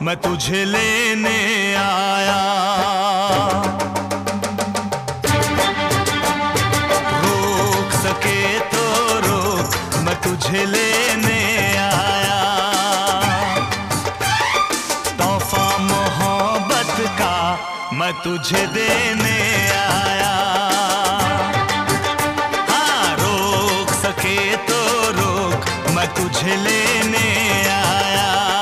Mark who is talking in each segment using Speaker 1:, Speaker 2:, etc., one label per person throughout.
Speaker 1: मैं तुझे लेने आया। रोक सके तो रोक, मैं तुझे लेने आया। तोहफा मोहब्बत का मैं तुझे देने आया। हाँ, रोक सके तो रोक, मैं तुझे लेने आया।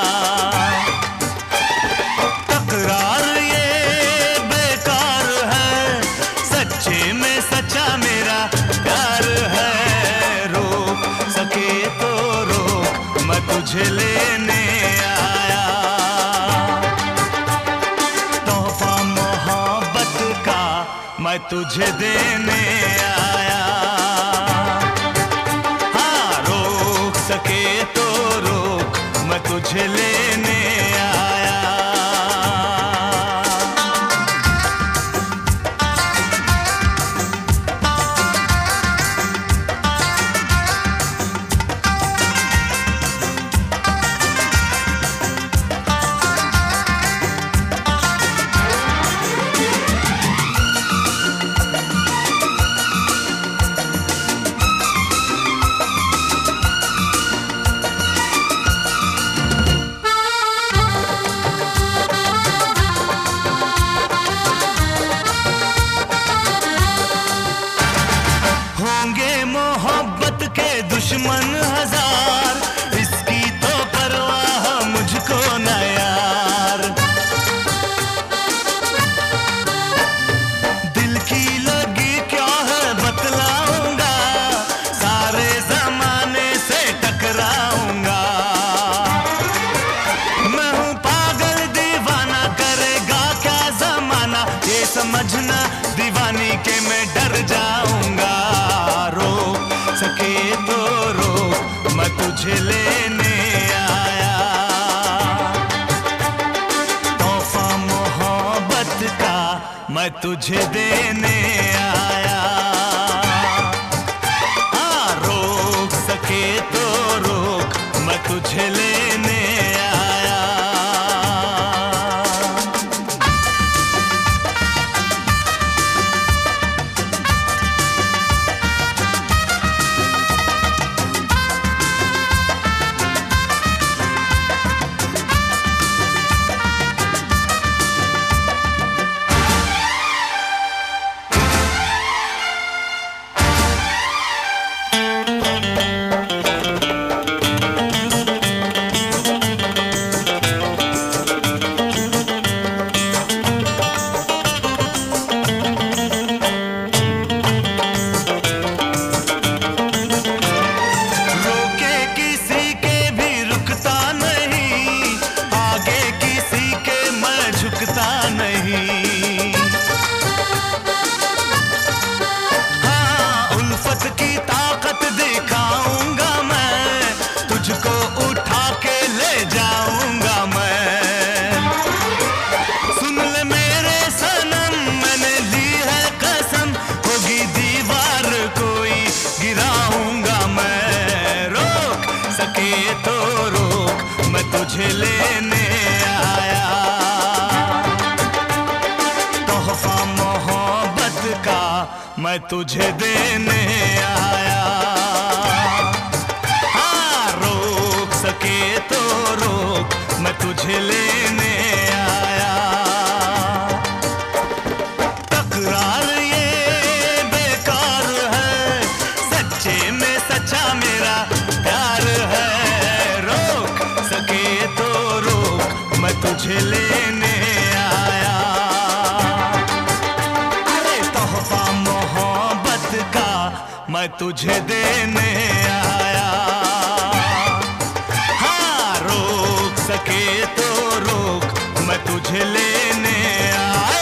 Speaker 1: तकरार ये बेकार है, सच्चे में सच्चा मेरा प्यार है। रोक सके तो रोक, मैं तुझे लेने आया। तोहफा मोहब्बत का मैं तुझे देने आया। हाँ, रोक सके तो रोक, मैं तुझे लेने आया। मोहब्बत के दुश्मन हजार, इसकी तो परवाह मुझको न यार। दिल की लगी क्या है बतलाऊंगा, सारे जमाने से टकराऊंगा। मैं हूँ पागल दीवाना, करेगा क्या जमाना, ये समझना दीवानी के मैं डर जाऊंगा। सके तो रोक, मैं तुझे लेने आया। तोहफा मोहब्बत का मैं तुझे देने आया। हाँ, रोक सके तो रोक, मैं तुझे लेने आया। हाँ, उल्फत की ताकत दिखाऊंगा मैं, तुझको उठा के ले जाऊंगा मैं। सुन ले मेरे सनम, मैंने ली है कसम, होगी दीवार कोई गिराऊंगा मैं। रोक सके तो रोक, मैं तुझे लेने आया। तोहफा मोहब्बत का मैं तुझे देने आया। हाँ, रोक सके तो रोक, मैं तुझे लेने आया। तकरार ये बेकार है, सच्चे में सच्चा मेरा प्यार है। रोक सके तो रोक, मैं तुझे लेने आया। मैं तुझे देने आया। हाँ, रोक सके तो रोक, मैं तुझे लेने आया।